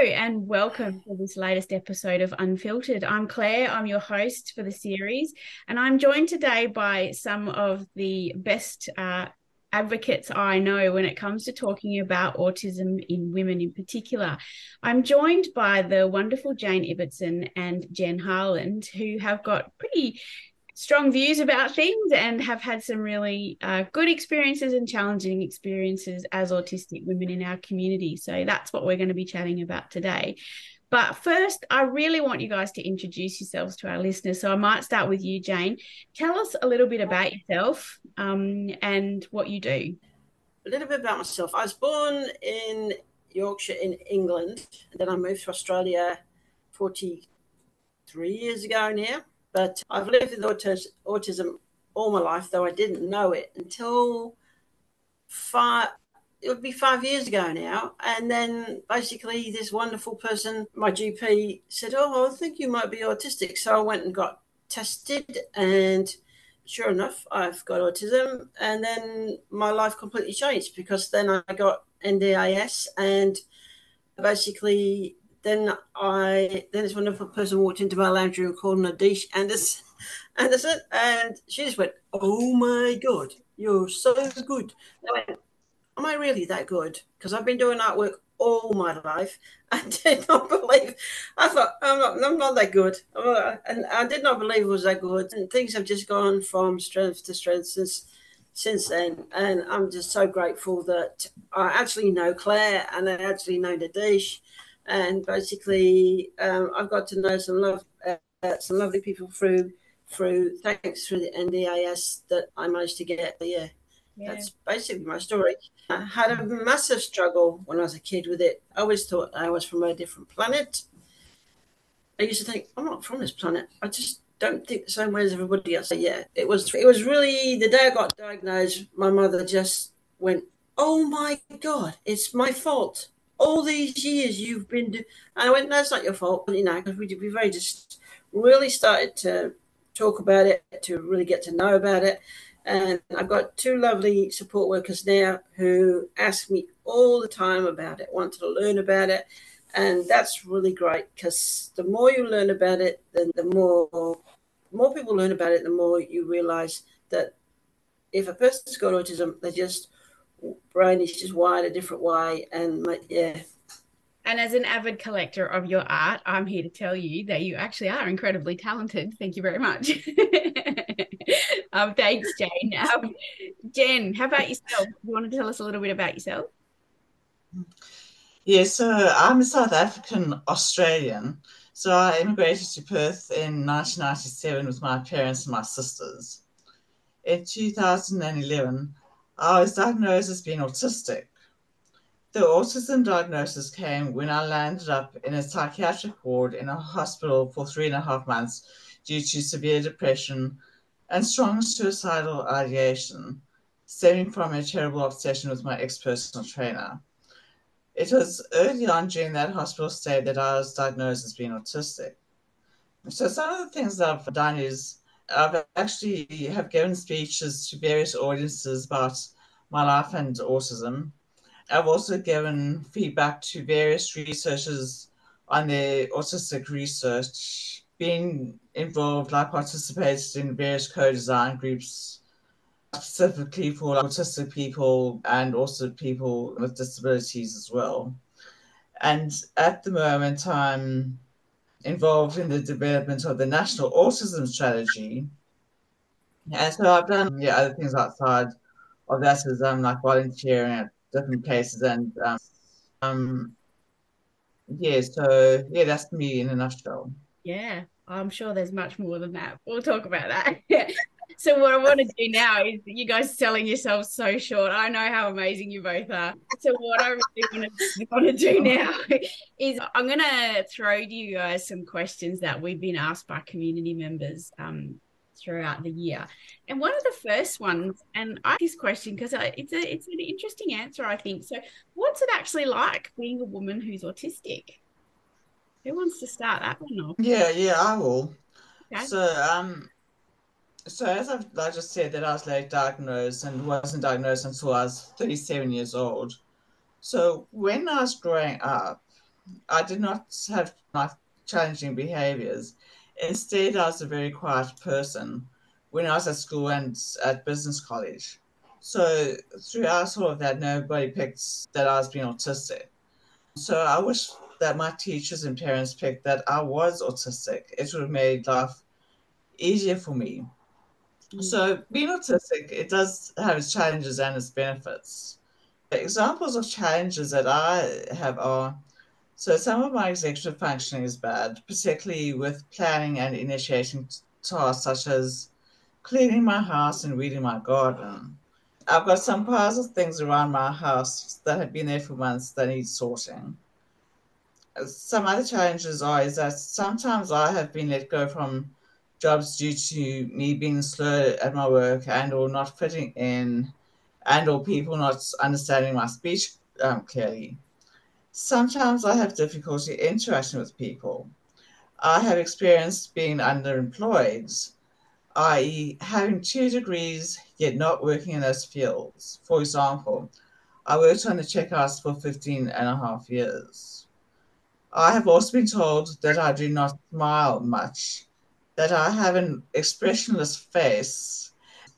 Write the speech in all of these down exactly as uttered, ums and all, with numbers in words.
and welcome to this latest episode of Unfiltered. I'm Claire, I'm your host for the series, and I'm joined today by some of the best uh, advocates I know when it comes to talking about autism in women in particular. I'm joined by the wonderful Jane Ibbotson and Jen Harland, who have got pretty strong views about things and have had some really uh, good experiences and challenging experiences as autistic women in our community. So that's what we're going to be chatting about today. But first, I really want you guys to introduce yourselves to our listeners. So I might start with you, Jane. Tell us a little bit about yourself um, and what you do. A little bit about myself. I was born in Yorkshire in England, and then I moved to Australia forty-three years ago now. But I've lived with autism all my life, though I didn't know it until five, it would be five years ago now. And then basically this wonderful person, my G P, said, oh, I think you might be autistic. So I went and got tested, and sure enough, I've got autism. And then my life completely changed, because then I got N D I S, and basically then I then this wonderful person walked into my lounge room called Nadish Anderson, Anderson, and she just went, "Oh my God, you're so good." I went, "Am I really that good?" Because I've been doing artwork all my life. I did not believe. I thought I'm not. I'm not that good, not, and I did not believe it was that good. And things have just gone from strength to strength since since then. And I'm just so grateful that I actually know Claire and I actually know Nadish. And basically, um, I've got to know some love, uh, some lovely people through, through thanks through the N D I S that I managed to get. Yeah, yeah, that's basically my story. I had a massive struggle when I was a kid with it. I always thought I was from a different planet. I used to think I'm not from this planet. I just don't think the same way as everybody else. So yeah, it was. It was really the day I got diagnosed. My mother just went, "Oh my God, it's my fault. All these years you've been," do-. And I went, "No, it's not your fault." You know, because we we very just really started to talk about it, to really get to know about it. And I've got two lovely support workers now who ask me all the time about it, want to learn about it. And that's really great, because the more you learn about it, then the more, the more people learn about it, the more you realize that if a person's got autism, they just brain is just wired a different way. And yeah. And as an avid collector of your art, I'm here to tell you that you actually are incredibly talented. Thank you very much. um, thanks, Jane. Um, Jen, how about yourself? You want to tell us a little bit about yourself? Yes, so I'm a South African Australian. So I immigrated to Perth in nineteen ninety-seven with my parents and my sisters. In two thousand eleven, I was diagnosed as being autistic. The autism diagnosis came when I landed up in a psychiatric ward in a hospital for three and a half months due to severe depression and strong suicidal ideation, stemming from a terrible obsession with my ex-personal trainer. It was early on during that hospital stay that I was diagnosed as being autistic. So some of the things that I've done is I've actually have given speeches to various audiences about my life and autism. I've also given feedback to various researchers on their autistic research, being involved, I participated in various co-design groups specifically for autistic people and also people with disabilities as well. And at the moment, I'm involved in the development of the National Autism Strategy. And so I've done yeah, other things outside of that, as I'm like volunteering at different places. And um, um, yeah, so yeah, that's me in a nutshell. Yeah, I'm sure there's much more than that. We'll talk about that. So what I want to do now is you guys selling yourselves so short. I know how amazing you both are. So what I really want to, want to do now is I'm going to throw to you guys some questions that we've been asked by community members um, throughout the year. And one of the first ones, and I ask this question because it's a it's an interesting answer, I think. So what's it actually like being a woman who's autistic? Who wants to start that one off? Yeah, yeah, I will. Okay. So, um, so as I've I just said that I was late diagnosed and wasn't diagnosed until I was thirty-seven years old. So when I was growing up, I did not have life challenging behaviors. Instead, I was a very quiet person when I was at school and at business college. So throughout all of that, nobody picked that I was being autistic. So I wish that my teachers and parents picked that I was autistic. It would have made life easier for me. Mm. So being autistic, it does have its challenges and its benefits. Examples of challenges that I have are, so some of my executive functioning is bad, particularly with planning and initiating tasks such as cleaning my house and weeding my garden. I've got some piles of things around my house that have been there for months that need sorting. Some other challenges are is that sometimes I have been let go from jobs due to me being slow at my work and or not fitting in and or people not understanding my speech um, clearly. Sometimes I have difficulty interacting with people. I have experienced being underemployed, that is, having two degrees yet not working in those fields. For example, I worked on the checkouts for fifteen and a half years. I have also been told that I do not smile much, that I have an expressionless face,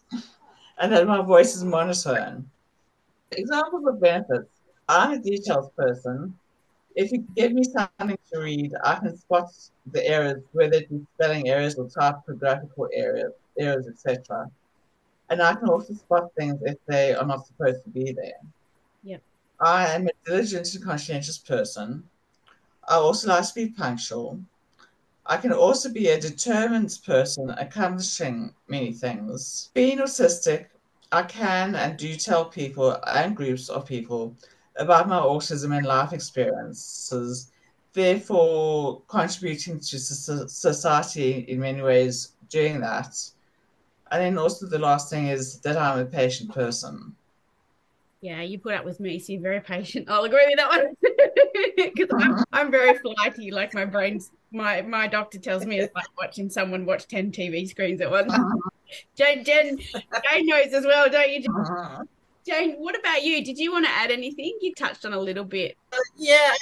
and that my voice is monotone. Examples of benefits. I'm a details person. If you give me something to read, I can spot the errors, whether it be spelling errors or typographical errors, errors, et cetera. And I can also spot things if they are not supposed to be there. Yeah. I am a diligent and conscientious person. I also like to be punctual. I can also be a determined person accomplishing many things. Being autistic, I can and do tell people and groups of people about my autism and life experiences, therefore contributing to society in many ways doing that. And then also the last thing is that I'm a patient person. Yeah, you put up with me, so you're very patient. I'll agree with that one. Because I'm, I'm very flighty. Like my brain's, my my doctor tells me it's like watching someone watch ten T V screens at once. Jane, Jen, Jane knows as well, don't you? Jane, what about you? Did you want to add anything? You touched on a little bit. Uh, yeah,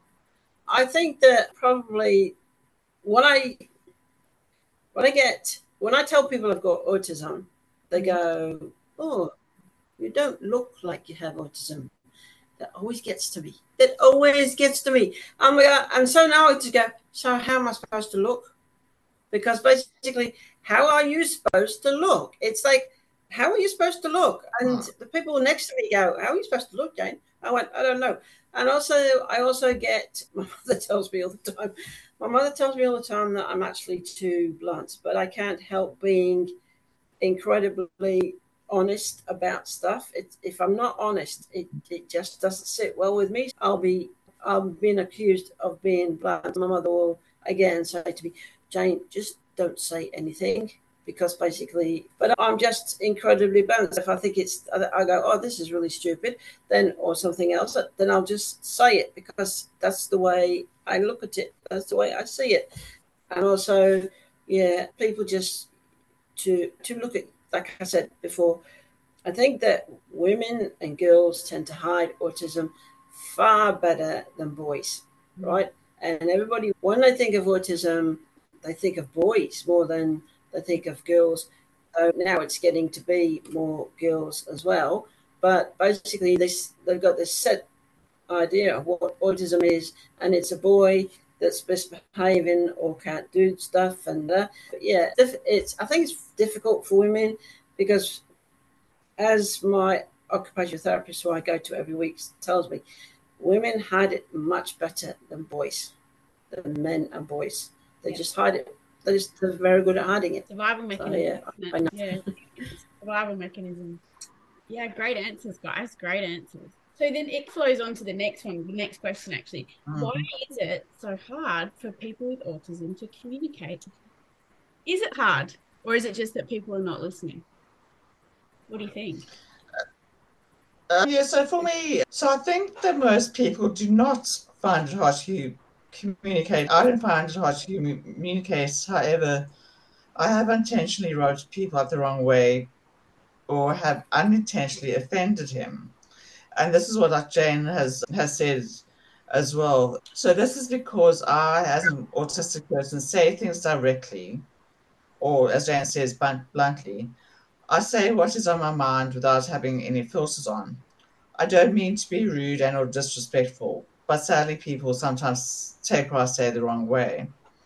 I think that probably when I when I get when I tell people I've got autism, they go, "Oh, you don't look like you have autism." That always gets to me. It always gets to me. I'm like, and so now I just go, so how am I supposed to look? Because basically, how are you supposed to look? It's like, how are you supposed to look? And the people next to me go, how are you supposed to look, Jane? I went, I don't know. And also, I also get, my mother tells me all the time, my mother tells me all the time that I'm actually too blunt, but I can't help being incredibly honest about stuff. It, if I'm not honest, it, it just doesn't sit well with me. I'll be I'm being accused of being blunt. My mother will again say to me, Jane, just don't say anything, because basically, but I'm just incredibly blunt. If I think it's, I go, oh, this is really stupid, then, or something else, then I'll just say it, because that's the way I look at it. That's the way I see it. And also, yeah, people just, to to look at, like I said before, I think that women and girls tend to hide autism far better than boys, right? And everybody, when they think of autism, they think of boys more than they think of girls. So now it's getting to be more girls as well. But basically, this they've got this set idea of what autism is, and it's a boy that's misbehaving or can't do stuff. And uh, yeah, it's I think it's difficult for women, because as my occupational therapist, who I go to every week, tells me, women hide it much better than boys, than men and boys. They yeah. just hide it. They're just they're very good at hiding it. Survival mechanism. So, yeah, I know. Yeah, survival mechanism. Yeah, great answers, guys. Great answers. So then it flows on to the next one, the next question actually. Mm-hmm. Why is it so hard for people with autism to communicate? Is it hard, or is it just that people are not listening? What do you think? Uh, yeah, so for me, so I think that most people do not find it hard to communicate. I don't find it hard to communicate. However, I have intentionally wrote people up the wrong way or have unintentionally offended him. And this is what like Jane has has said as well. So this is because I, as an autistic person, say things directly, or as Jane says, bluntly. I say what is on my mind without having any filters on. I don't mean to be rude and or disrespectful, but sadly people sometimes take what I say the wrong way.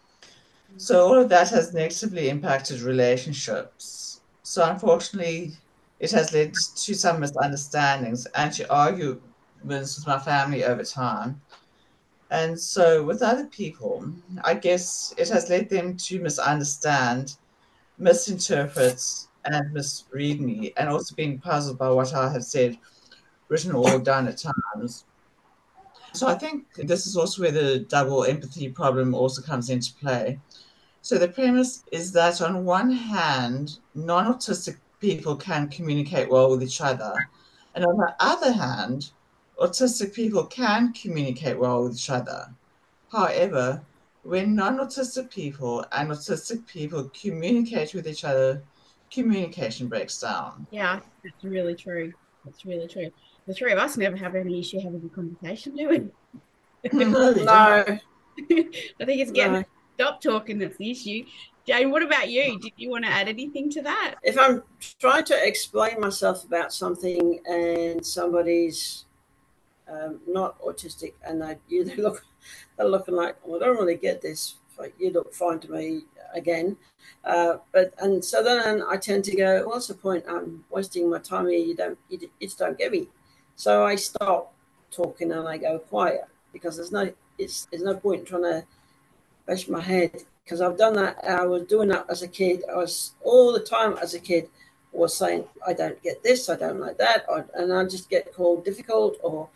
So all of that has negatively impacted relationships. So unfortunately, it has led to some misunderstandings and to arguments with my family over time. And so with other people, I guess it has led them to misunderstand, misinterpret, and misread me, and also being puzzled by what I have said, written, or done at times. So I think this is also where the double empathy problem also comes into play. So the premise is that on one hand, non-autistic people can communicate well with each other, and on the other hand, autistic people can communicate well with each other. However, when non-autistic people and autistic people communicate with each other, communication breaks down. Yeah, that's really true. That's really true. The three of us never have any issue having a conversation, do we? No, I think it's getting no. stop talking that's the issue. Jane, what about you? Did you want to add anything to that? If I'm trying to explain myself about something and somebody's um, not autistic and they you they look they're looking like, well, I don't really get this, but you look fine to me again. Uh, but and so then I tend to go, what's the point? I'm wasting my time here. You don't you, you just don't get me. So I stop talking and I go quiet because there's no it's there's no point in trying to bash my head because I've done that. I was doing that as a kid. I was all the time as a kid was saying, I don't get this, I don't like that, or, and I just get called difficult or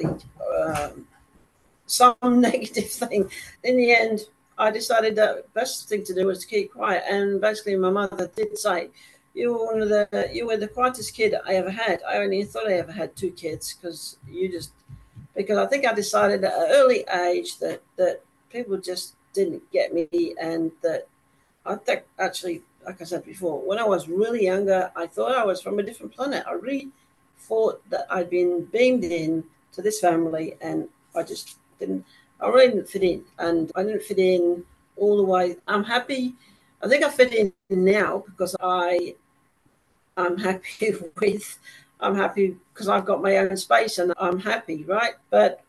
um, some negative thing. In the end, I decided that the best thing to do was to keep quiet. And basically, my mother did say, "You were one of the you were the quietest kid I ever had. I only thought I ever had two kids because you just because I think I decided at an early age that that people just didn't get me, and that I think actually, like I said before, when I was really younger, I thought I was from a different planet. I really thought that I'd been beamed in to this family, and I just didn't. I really didn't fit in, and I didn't fit in all the way. I'm happy. I think I fit in now because I, I'm happy with. I'm happy because I've got my own space and I'm happy, right? But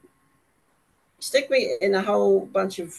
stick me in a whole bunch of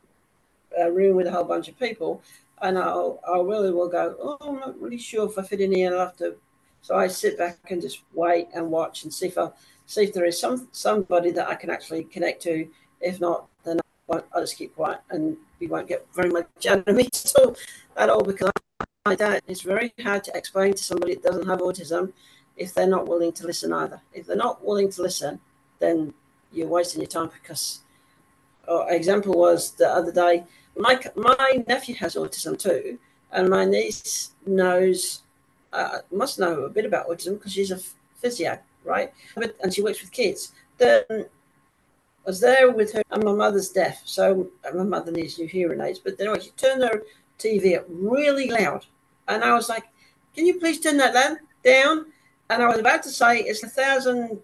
a room with a whole bunch of people, and I'll I really will go, oh, I'm not really sure if I fit in here. I'll have to. So I sit back and just wait and watch and see if I see if there is some somebody that I can actually connect to. If not, then I'll, I'll just keep quiet and you won't get very much out of me so, at all because like that. It's very hard to explain to somebody that doesn't have autism if they're not willing to listen either. If they're not willing to listen, then you're wasting your time because. Oh, example was the other day. My my nephew has autism too, and my niece knows uh, must know a bit about autism because she's a physio, right? But, and she works with kids. Then I was there with her, and my mother's deaf, so my mother needs new hearing aids. But then she turned her T V up really loud, and I was like, "Can you please turn that down?" And I was about to say, "It's a thousand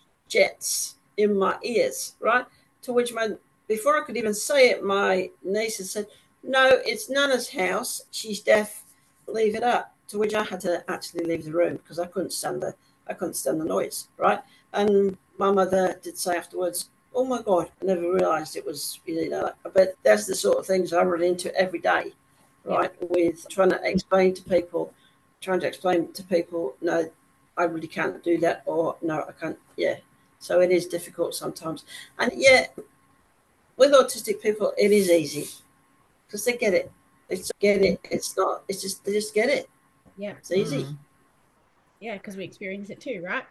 jets in my ears," right? To which my Before I could even say it, my niece had said, "No, it's Nana's house. She's deaf. Leave it up." To which I had to actually leave the room because I couldn't stand the I couldn't stand the noise, right? And my mother did say afterwards, "Oh my God, I never realised it was you know." But that's the sort of things I run into every day, right? Yeah. With trying to explain to people, trying to explain to people, no, I really can't do that, or no, I can't. Yeah, so it is difficult sometimes, and yeah. With autistic people, it is easy because they get it. They just get it. It's not. It's just they just get it. Yeah, it's easy. Mm. Yeah, because we experience it too, right?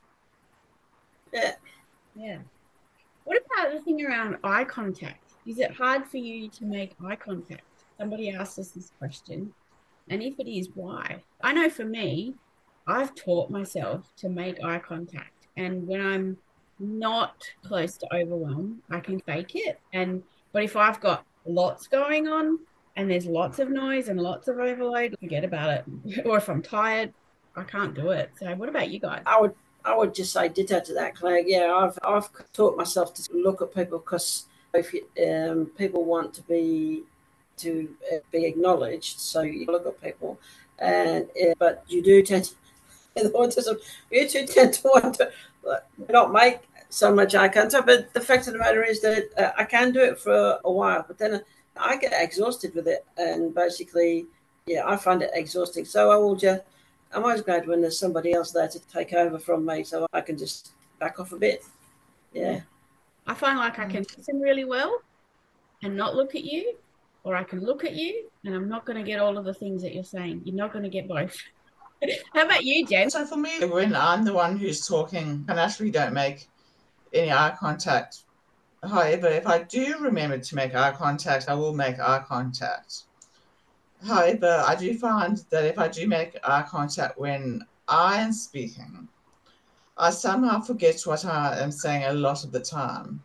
Yeah. Yeah. What about the thing around eye contact? Is it hard for you to make eye contact? Somebody asked us this question, and if it is, why? I know for me, I've taught myself to make eye contact, and when I'm not close to overwhelm, I can fake it. And but if I've got lots going on and there's lots of noise and lots of overload, forget about it. Or if I'm tired, I can't do it. So what about you guys? I would I would just say ditto to that, Claire. Yeah, I've I've taught myself to look at people because if you, um, people want to be to uh, be acknowledged, so you look at people, and uh, but you do tend to, in autism, you do tend to want to uh, not make so much eye contact. But the fact of the matter is that uh, I can do it for a while, but then I get exhausted with it, and basically, yeah, I find it exhausting. So I will just. I'm always glad when there's somebody else there to take over from me, so I can just back off a bit. Yeah. I find like I can listen really well and not look at you, or I can look at you and I'm not going to get all of the things that you're saying. You're not going to get both. How about you, Jen? So for me, when I'm the one who's talking, I naturally don't make any eye contact. However, if I do remember to make eye contact, I will make eye contact. However, I do find that if I do make eye contact when I am speaking, I somehow forget what I am saying a lot of the time.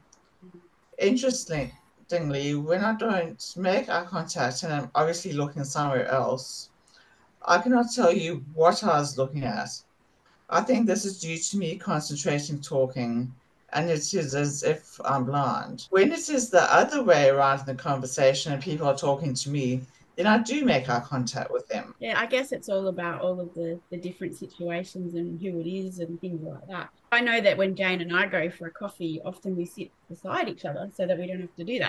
Interestingly, when I don't make eye contact and I'm obviously looking somewhere else, I cannot tell you what I was looking at. I think this is due to me concentrating talking, and it is as if I'm blind. When it is the other way around in the conversation and people are talking to me, then I do make eye contact with them. Yeah, I guess it's all about all of the, the different situations and who it is and things like that. I know that when Jane and I go for a coffee, often we sit beside each other so that we don't have to do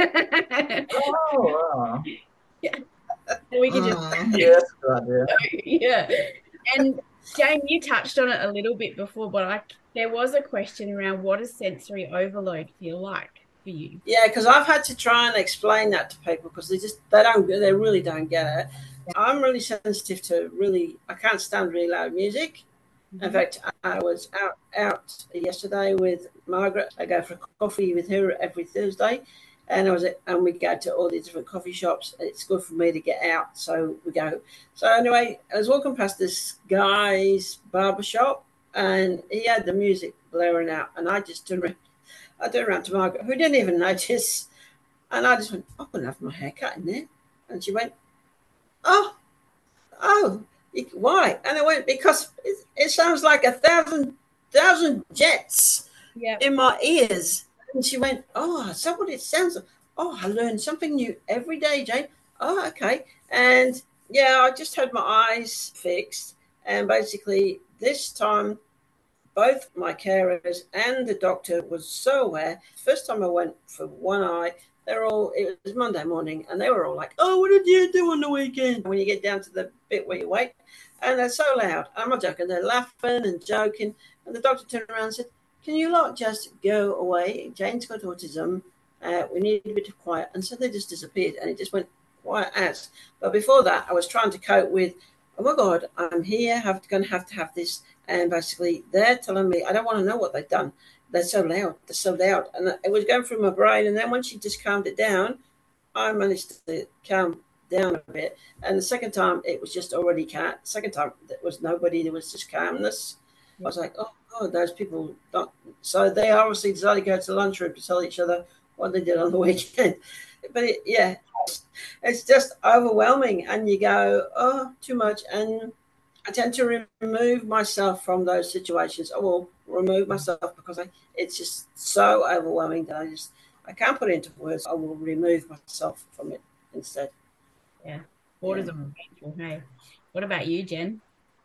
that. Oh, wow. Yeah. And we can just... Mm, yeah, that's a good idea. Yeah. And Jane, you touched on it a little bit before, but I, there was a question around what does sensory overload feel like? For you? Yeah, because I've had to try and explain that to people because they just they don't they really don't get it. Yeah. I'm really sensitive to really I can't stand really loud music. Mm-hmm. In fact, I was out out yesterday with Margaret. I go for coffee with her every Thursday, and I was at, and we go to all these different coffee shops. It's good for me to get out, so we go. So anyway, I was walking past this guy's barber shop, and he had the music blaring out, and I just turned around. I turned around to Margaret, who didn't even notice, and I just went, I couldn't have my hair cut in there. And she went, oh, oh, why? And I went, because it, it sounds like a thousand, thousand jets yep. in my ears. And she went, oh, is that what it sounds like? Oh, I learned something new every day, Jane. Oh, okay. And yeah, I just had my eyes fixed. And basically this time, both my carers and the doctor was so aware. First time I went for one eye, they're all, it was Monday morning, and they were all like, oh, what did you do on the weekend? When you get down to the bit where you wait, and they're so loud. I'm not joking. They're laughing and joking. And the doctor turned around and said, can you lot just go away? Jane's got autism. Uh, we need a bit of quiet. And so they just disappeared, and it just went quiet as. But before that, I was trying to cope with, oh, my God, I'm here, I'm going to have to have this. And basically, they're telling me, I don't want to know what they've done. They're so loud. They're so loud. And it was going through my brain. And then once she just calmed it down, I managed to calm down a bit. And the second time, it was just already calm. The second time, there was nobody. There was just calmness. I was like, oh, God, those people don't. So they obviously decided to go to the lunchroom to tell each other what they did on the weekend. But, it, yeah, it's just overwhelming. And you go, oh, too much. And I tend to remove myself from those situations. I will remove myself because I, it's just so overwhelming that I just, I can't put it into words. I will remove myself from it instead. Yeah. Borders yeah. are painful. Hey, what about you, Jen?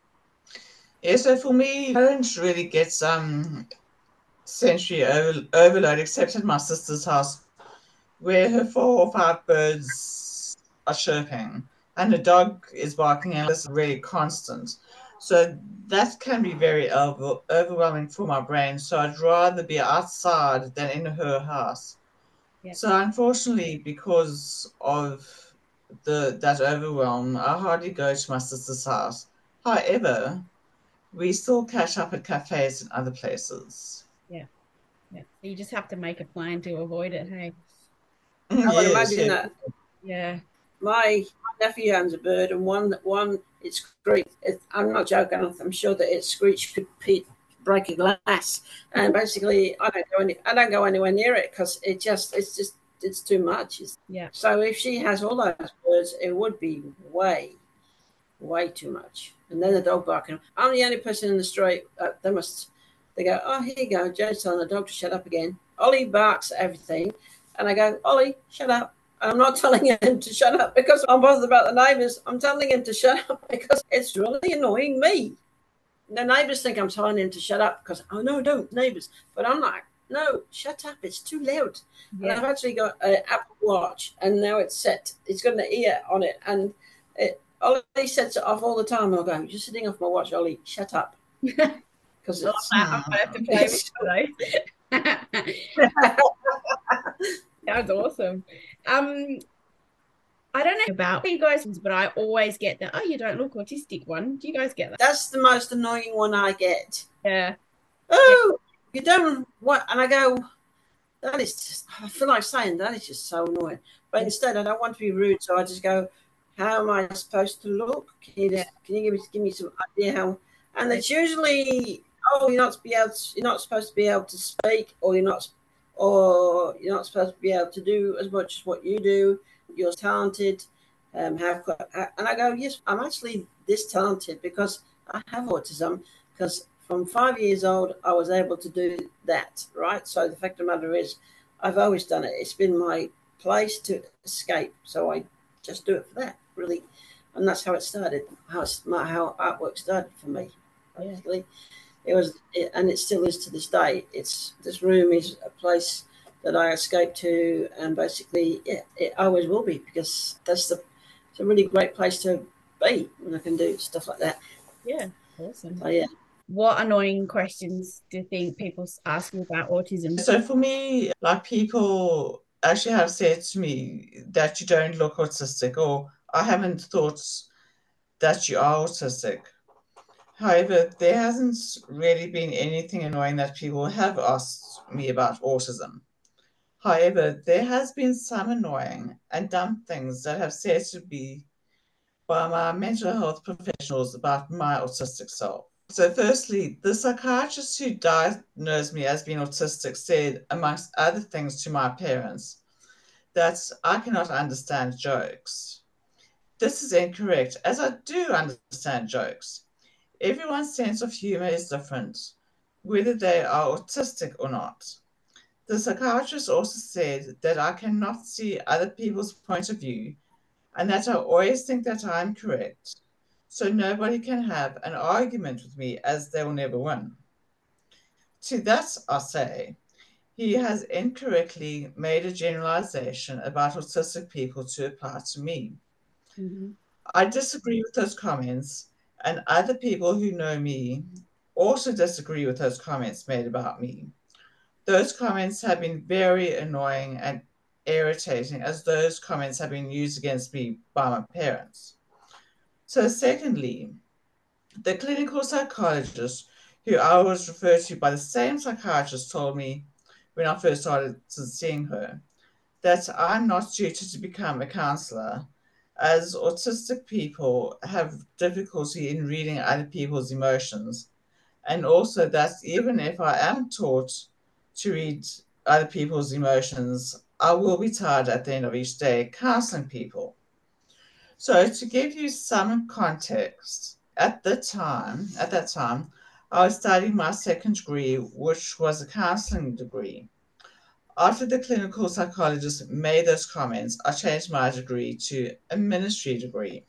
Yeah, so for me, I don't really get some sensory over, overload except at my sister's house where her four or five birds are chirping. And the dog is barking, and it's really constant. So that can be very over, overwhelming for my brain. So I'd rather be outside than in her house. Yep. So unfortunately, because of the that overwhelm, I hardly go to my sister's house. However, we still catch up at cafes and other places. Yeah. Yeah. You just have to make a plan to avoid it, hey? I would yes, imagine yeah. that. Yeah. My nephew owns a bird, and one one it screeched. It, I'm not joking. I'm sure that it screeched could pe- break a glass. And basically, I don't go any. I don't go anywhere near it because it just it's just it's too much. It's, yeah. So if she has all those birds, it would be way, way too much. And then the dog barking. I'm the only person in the street. Uh, they must They go, oh, here you go. Joe's telling the dog to shut up again. Ollie barks at everything. And I go, Ollie, shut up. And I'm not telling him to shut up because I'm bothered about the neighbours. I'm telling him to shut up because it's really annoying me. The neighbours think I'm telling him to shut up because, oh, no, don't, neighbours. But I'm like, no, shut up. It's too loud. Yeah. And I've actually got an Apple Watch, and now it's set. It's got an ear on it. And it, Ollie sets it off all the time. I'll go, you're sitting off my watch, Ollie. Shut up. Because it's... I might have to play with those. That's awesome. Um, I don't know about you guys, but I always get that, oh, you don't look autistic one. Do you guys get that? That's the most annoying one I get. Yeah. Oh, yeah. You don't what? And I go, that is just, I feel like saying that is just so annoying. But yeah. Instead, I don't want to be rude, so I just go, how am I supposed to look? Can you, just, yeah. can you give me give me some idea how? And it's usually, oh, you're not to be able to, you're not supposed to be able to speak, or you're not, or you're not supposed to be able to do as much as what you do. You're talented. Um, have and I go, yes, I'm actually this talented because I have autism. Because from five years old, I was able to do that, right? So the fact of the matter is, I've always done it. It's been my place to escape, so I just do it for that, really. And that's how it started. How my how artwork started for me. Basically, yeah. It was, it, and it still is to this day. It's this room is a place that I escape to, and basically, yeah, it always will be because that's the it's a really great place to be when I can do stuff like that. Yeah, awesome. So, yeah. What annoying questions do you think people ask you about autism? So for me, like people actually have said to me that you don't look autistic, or I haven't thought that you are autistic. However, there hasn't really been anything annoying that people have asked me about autism. However, there has been some annoying and dumb things that have said to me by my mental health professionals about my autistic self. So firstly, the psychiatrist who diagnosed me as being autistic said, amongst other things to my parents, that I cannot understand jokes. This is incorrect, as I do understand jokes. Everyone's sense of humor is different, whether they are autistic or not. The psychiatrist also said that I cannot see other people's point of view and that I always think that I'm correct, so nobody can have an argument with me as they will never win. To that I say, he has incorrectly made a generalization about autistic people to apply to me. Mm-hmm. I disagree with those comments, and other people who know me also disagree with those comments made about me. Those comments have been very annoying and irritating, as those comments have been used against me by my parents. So secondly, the clinical psychologist who I was referred to by the same psychiatrist told me when I first started seeing her that I'm not suited to become a counselor, as autistic people have difficulty in reading other people's emotions, and also that even if I am taught to read other people's emotions, I will be tired at the end of each day counseling people. So to give you some context, at the time, at that time, I was studying my second degree, which was a counseling degree. After the clinical psychologist made those comments, I changed my degree to a ministry degree.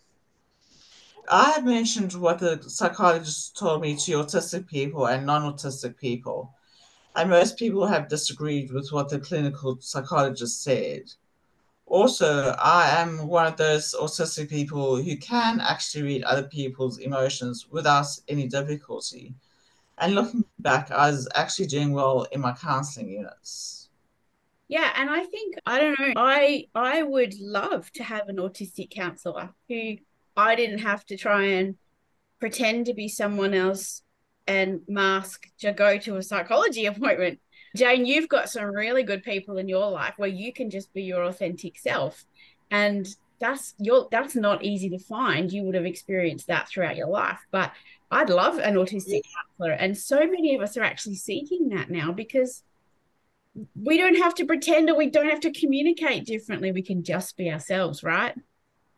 I have mentioned what the psychologist told me to autistic people and non-autistic people, and most people have disagreed with what the clinical psychologist said. Also, I am one of those autistic people who can actually read other people's emotions without any difficulty. And looking back, I was actually doing well in my counseling units. Yeah, and I think, I don't know, I I would love to have an autistic counsellor who I didn't have to try and pretend to be someone else and mask to go to a psychology appointment. Jane, you've got some really good people in your life where you can just be your authentic self. And that's your that's not easy to find. You would have experienced that throughout your life. But I'd love an autistic yeah. counselor. And so many of us are actually seeking that now because we don't have to pretend or we don't have to communicate differently. We can just be ourselves, right?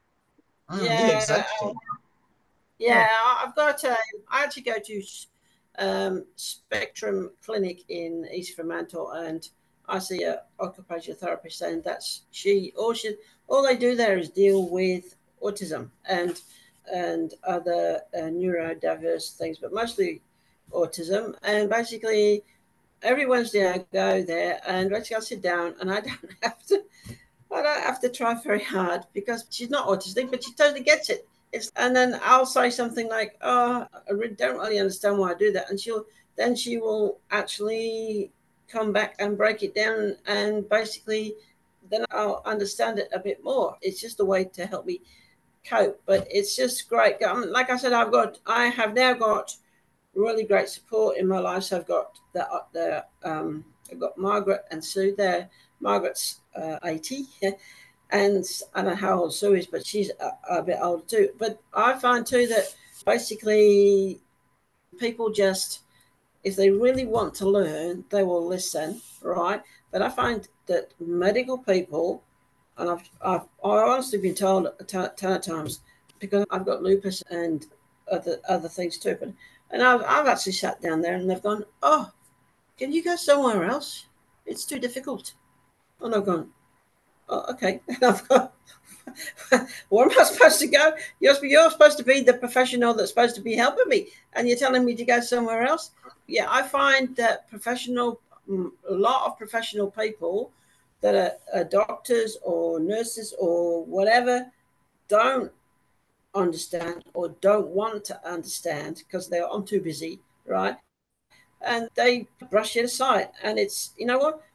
Mm, yeah, exactly. Yeah, I've got to, I actually go to um, Spectrum Clinic in East Fremantle, and I see a occupational therapist, and that's she. All she, all they do there is deal with autism and and other uh, neurodiverse things, but mostly autism. And basically, every Wednesday I go there, and basically I sit down, and I don't have to. I don't have to try very hard because she's not autistic, but she totally gets it. It's, and then I'll say something like, "Oh, I don't really understand why I do that," and she'll then she will actually come back and break it down, and basically, then I'll understand it a bit more. It's just a way to help me cope, but it's just great. Um, like I said, I've got, I have now got really great support in my life. So I've got the, the um, I've got Margaret and Sue there. Margaret's uh, eighty, and I don't know how old Sue is, but she's a, a bit older too. But I find too that basically people just, if they really want to learn, they will listen, right? But I find that medical people, and I've, I've, I've honestly been told a ton, ton of times, because I've got lupus and other other things too, but and I've, I've actually sat down there and they've gone, "Oh, can you go somewhere else? It's too difficult." And I've gone, "Oh, okay." And I've got, where am I supposed to go? You're, you're supposed to be the professional that's supposed to be helping me, and you're telling me to go somewhere else? Yeah, I find that professional, a lot of professional people that are, are doctors or nurses or whatever don't understand or don't want to understand because they're I'm too busy, right? And they brush it aside. And it's, you know what?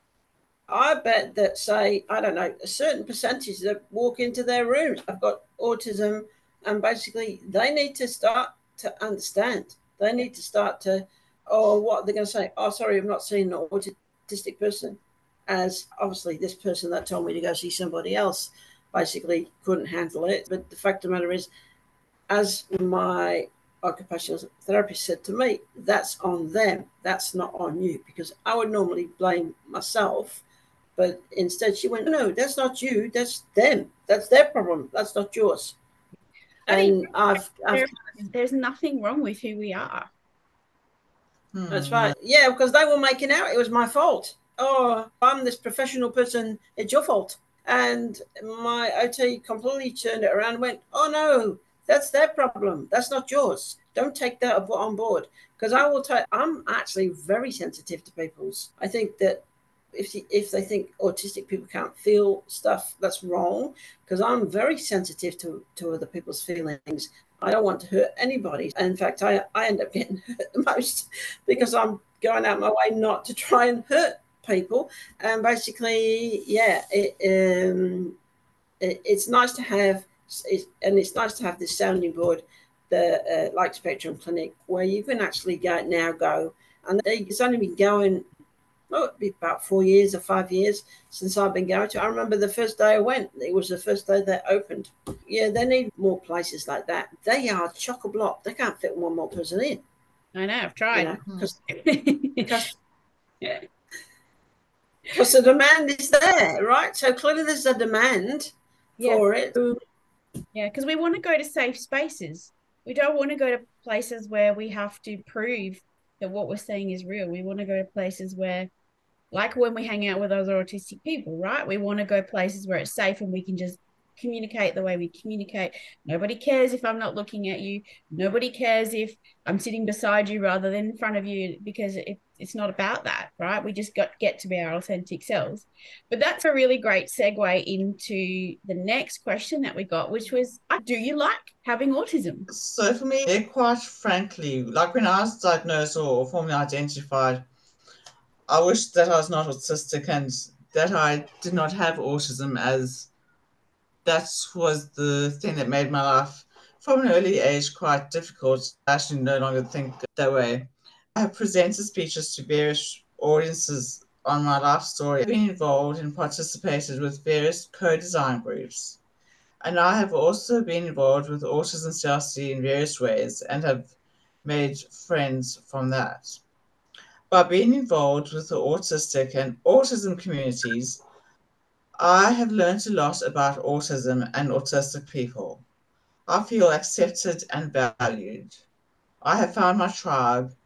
I bet that, say, I don't know, a certain percentage that walk into their rooms have got autism, and basically they need to start to understand. They need to start to, oh, what they're going to say? Oh, sorry, I'm not seeing an autistic person. As obviously this person that told me to go see somebody else basically couldn't handle it. But the fact of the matter is, as my occupational therapist said to me, that's on them. That's not on you, because I would normally blame myself. But instead she went, "No, that's not you. That's them. That's their problem. That's not yours." I And think I've, I've there, there's nothing wrong with who we are. Hmm. That's right. Yeah, because they were making out it was my fault. "Oh, I'm this professional person. It's your fault." And my O T completely turned it around and went, "Oh, no, that's their problem. That's not yours. Don't take that on board." Because I will tell, I'm actually very sensitive to people's. I think that if if they think autistic people can't feel stuff, that's wrong. Because I'm very sensitive to, to other people's feelings. I don't want to hurt anybody. And in fact, I, I end up getting hurt the most because I'm going out my way not to try and hurt people. And basically, yeah, it, um, it, it's nice to have, it, and it's nice to have this sounding board, the uh, like Spectrum Clinic, where you can actually go now go. And it's only been going, oh, it'd be about four years or five years since I've been going to. I remember the first day I went, it was the first day they opened. Yeah, they need more places like that. They are chock a block. They can't fit one more person in. I know, I've tried. You know, because because yeah. Because the demand is there, right? So clearly there's a demand yeah. for it. Yeah, because we want to go to safe spaces. We don't want to go to places where we have to prove that what we're saying is real. We want to go to places where, like when we hang out with other autistic people, right? We want to go places where it's safe and we can just communicate the way we communicate. Nobody cares if I'm not looking at you. Nobody cares if I'm sitting beside you rather than in front of you, because it, it's not about that, right? We just got get to be our authentic selves. But that's a really great segue into the next question that we got, which was, do you like having autism? So for me, quite frankly, like when I was diagnosed or formally identified, I wish that I was not autistic and that I did not have autism, as that was the thing that made my life from an early age quite difficult. I actually no longer think that way. I have presented speeches to various audiences on my life story. I've been involved and participated with various co-design groups. And I have also been involved with Autism C R C in various ways and have made friends from that. By being involved with the autistic and autism communities, I have learned a lot about autism and autistic people. I feel accepted and valued. I have found my tribe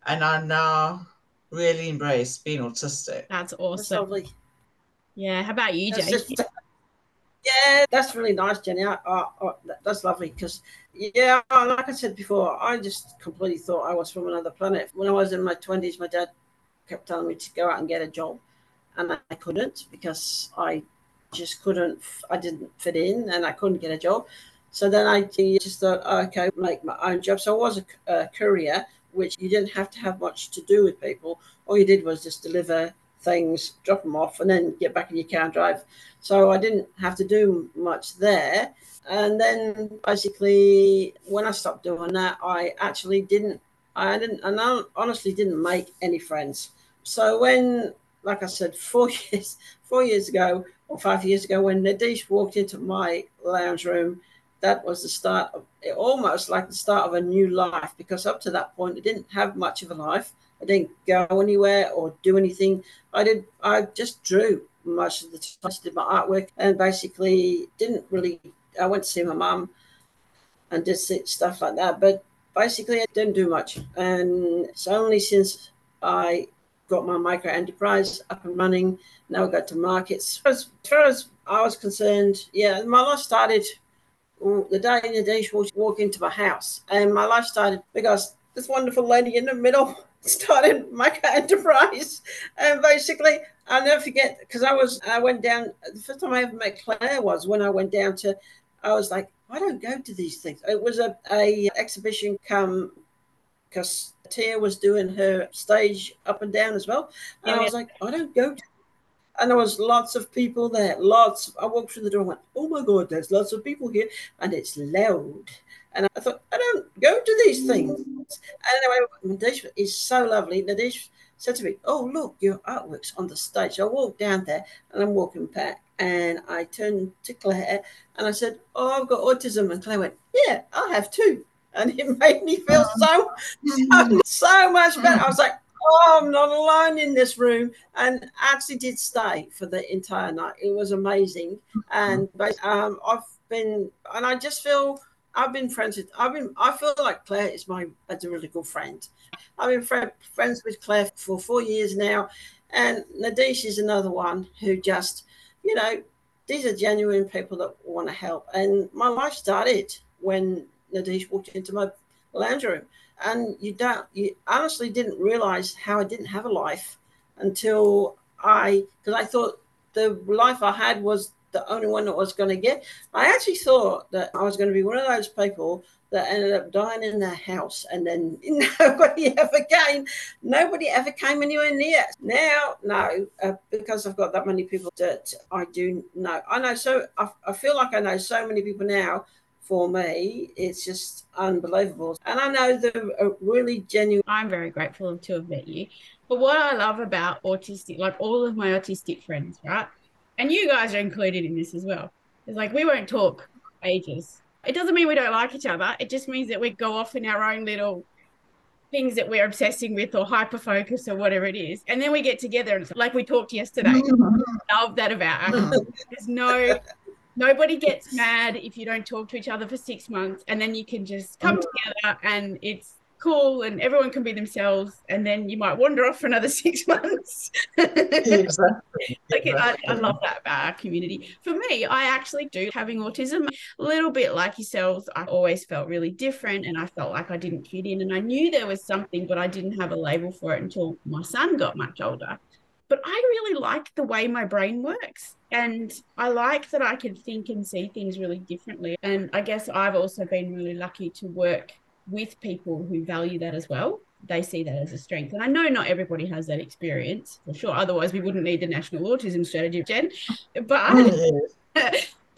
and I now really embrace being autistic. That's That's awesome. lovely. Yeah. How about you, That's Jay? just, yeah, that's really nice, Jenny. I, I, I, that's lovely because, yeah, like I said before, I just completely thought I was from another planet. When I was in my twenties, my dad kept telling me to go out and get a job, and I couldn't because I just couldn't, I didn't fit in and I couldn't get a job. So then I just thought, okay, make my own job. So I was a, a courier, which you didn't have to have much to do with people. All you did was just deliver things, drop them off, and then get back in your car and drive. So I didn't have to do much there. And then basically, when I stopped doing that, I actually didn't, I didn't, and I honestly didn't make any friends. So when, like I said, four years, four years ago or five years ago, when Nadish walked into my lounge room, that was the start of it, almost like the start of a new life. Because up to that point, I didn't have much of a life. I didn't go anywhere or do anything. I did. I just drew most of the time. I did my artwork and basically didn't really. I went to see my mum and did stuff like that, but basically I didn't do much. And it's only since I got my micro enterprise up and running, now I go to markets. As far as I was concerned, yeah, my life started the day Nadish walked walk into my house, and my life started because this wonderful lady in the middle started micro enterprise, and basically I'll never forget because I was I went down the first time I ever met Claire was when I went down to. I was like, I don't go to these things. It was a, a exhibition come because Tia was doing her stage up and down as well. And Yeah. I was like, I don't go to. And there was lots of people there. Lots. Of, I walked through the door and went, oh my God, there's lots of people here. And it's loud. And I thought, I don't go to these things. And anyway, Nadish is so lovely. Nadish said to me, oh, look, your artwork's on the stage. So I walked down there and I'm walking back. And I turned to Claire and I said, oh, I've got autism. And Claire went, yeah, I have too. And it made me feel so, so, so much better. I was like, oh, I'm not alone in this room. And actually did stay for the entire night. It was amazing. And um, I've been, and I just feel, I've been friends with, I've been, I feel like Claire is my, as a really good friend. I've been friend, friends with Claire for four years now. And Nadish is another one who just, you know, these are genuine people that want to help. And my life started when Nadish walked into my lounge room. And you don't, you honestly didn't realize how I didn't have a life until I, because I thought the life I had was the only one that I was going to get. I actually thought that I was going to be one of those people that ended up dying in their house, and then nobody ever came. Nobody ever came anywhere near. Now, no, uh, because I've got that many people that I do know. I know so. I, I feel like I know so many people now. For me, it's just unbelievable, and I know they're really genuine. I'm very grateful to have met you. But what I love about autistic, like all of my autistic friends, right? And you guys are included in this as well. It's like we won't talk ages. It doesn't mean we don't like each other. It just means that we go off in our own little things that we're obsessing with or hyper focus or whatever it is. And then we get together and it's like we talked yesterday. Love that about us. There's no, nobody gets mad if you don't talk to each other for six months and then you can just come together and it's cool and everyone can be themselves, and then you might wander off for another six months. Exactly. Like, exactly. I, I love that about our community. For me, I actually do having autism a little bit like yourselves. I always felt really different and I felt like I didn't fit in, and I knew there was something, but I didn't have a label for it until my son got much older. But I really like the way my brain works, and I like that I can think and see things really differently. And I guess I've also been really lucky to work with people who value that as well. They see that as a strength. And I know not everybody has that experience, for sure. Otherwise, we wouldn't need the National Autism Strategy, Jen. But, but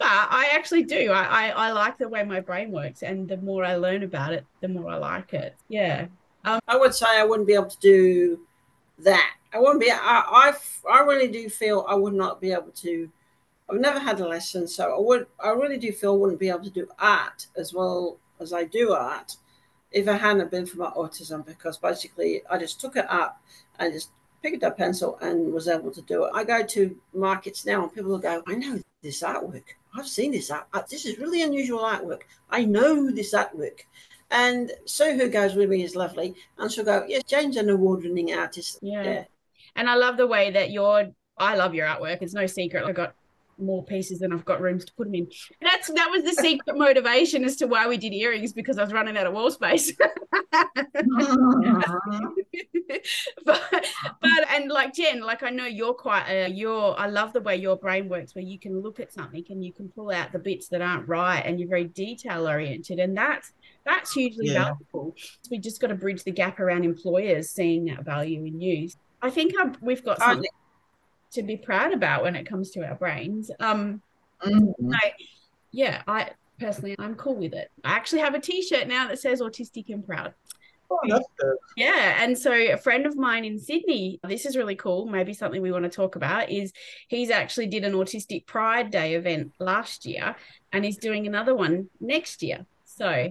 I actually do. I, I, I like the way my brain works. And the more I learn about it, the more I like it. Yeah. Um, I would say I wouldn't be able to do that. I wouldn't be, I, I, I really do feel I would not be able to. I've never had a lesson. So I would, I really do feel I wouldn't be able to do art as well as I do art if I hadn't been for my autism, because basically I just took it up and just picked up a pencil and was able to do it. I go to markets now and people will go, I know this artwork. I've seen this art. This is really unusual artwork. I know this artwork. And Sue, who goes with me, is lovely. And she'll go, yes, Jane's an award-winning artist. Yeah. Yeah. And I love the way that you're, I love your artwork. It's no secret. I got more pieces than I've got rooms to put them in. That's that was the secret motivation as to why we did earrings, because I was running out of wall space. but but and like Jen, like I know you're quite a you're I love the way your brain works, where you can look at something and you can pull out the bits that aren't right, and you're very detail oriented, and that's that's hugely yeah. valuable. We just got to bridge the gap around employers seeing that value in you. I think I've, we've got something to be proud about when it comes to our brains. Um, mm-hmm. so, yeah, I personally, I'm cool with it. I actually have a T-shirt now that says autistic and proud. Oh, that's good. Yeah, and so a friend of mine in Sydney, this is really cool, maybe something we want to talk about, is he's actually did an Autistic Pride Day event last year, and he's doing another one next year. So,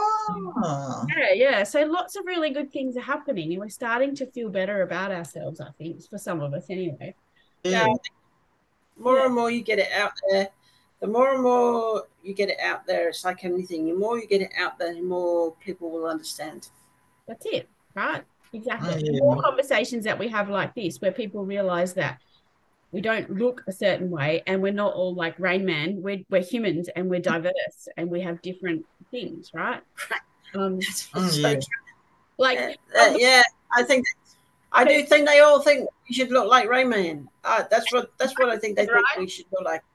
oh. yeah, yeah. So lots of really good things are happening, and we're starting to feel better about ourselves, I think, for some of us anyway. Yeah. So, more yeah. and more you get it out there, the more and more you get it out there, it's like anything. The more you get it out there, the more people will understand. That's it, right? Exactly. Oh, yeah. The more conversations that we have like this, where people realize that we don't look a certain way and we're not all like Rain Man. We're, we're humans and we're diverse and we have different things, right? Um, oh, yeah. Like, uh, uh, yeah, I think I do think they all think we should look like Rain Man. Uh, that's what that's what I think they right? think we should look like.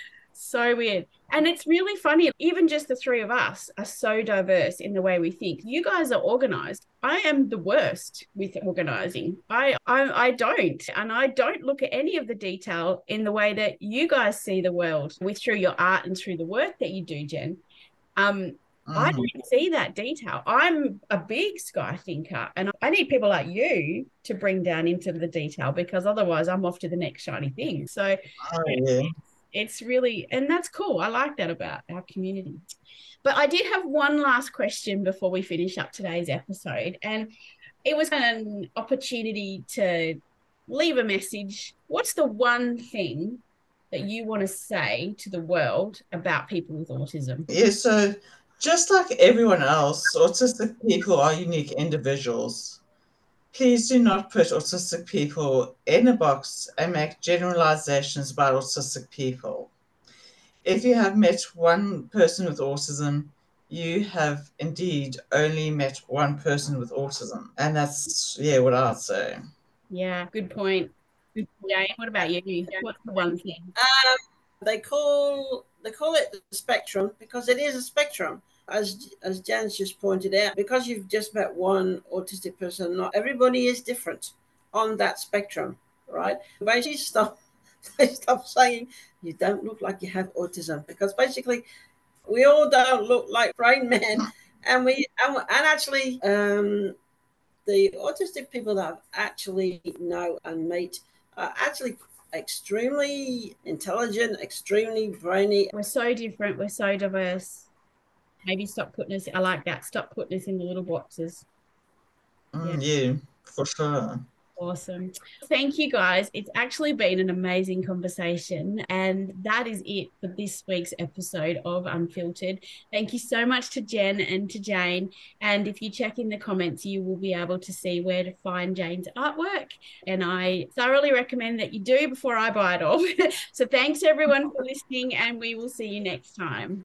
So weird. And it's really funny. Even just the three of us are so diverse in the way we think. You guys are organized. I am the worst with organizing. I, I I don't. And I don't look at any of the detail in the way that you guys see the world with through your art and through the work that you do, Jen. Um, mm. I don't see that detail. I'm a big sky thinker, and I need people like you to bring down into the detail, because otherwise I'm off to the next shiny thing. So oh, yeah. it's really, and that's cool. I like that about our community. But I did have one last question before we finish up today's episode, and it was an opportunity to leave a message. What's the one thing that you want to say to the world about people with autism? Yeah, so just like everyone else, autistic people are unique individuals. Please do not put autistic people in a box and make generalizations about autistic people. If you have met one person with autism, you have indeed only met one person with autism. And that's, yeah, what I'd say. Yeah, good point. Good point. Jane, what about you? What's the one thing? Um, they call they call it the spectrum because it is a spectrum. As as Jan's just pointed out, because you've just met one autistic person, not everybody is different on that spectrum, right? Basically, stop they stop saying you don't look like you have autism, because basically we all don't look like Rain Man, and we and, and actually um, the autistic people that I actually know and meet are actually extremely intelligent, extremely brainy. We're so different. We're so diverse. Maybe stop putting us, I like that, stop putting us in the little boxes. Mm, yeah. yeah, for sure. Awesome. Thank you, guys. It's actually been an amazing conversation, and that is it for this week's episode of Unfiltered. Thank you so much to Jen and to Jane, and if you check in the comments, you will be able to see where to find Jane's artwork, and I thoroughly recommend that you do before I buy it all. So thanks everyone for listening, and we will see you next time.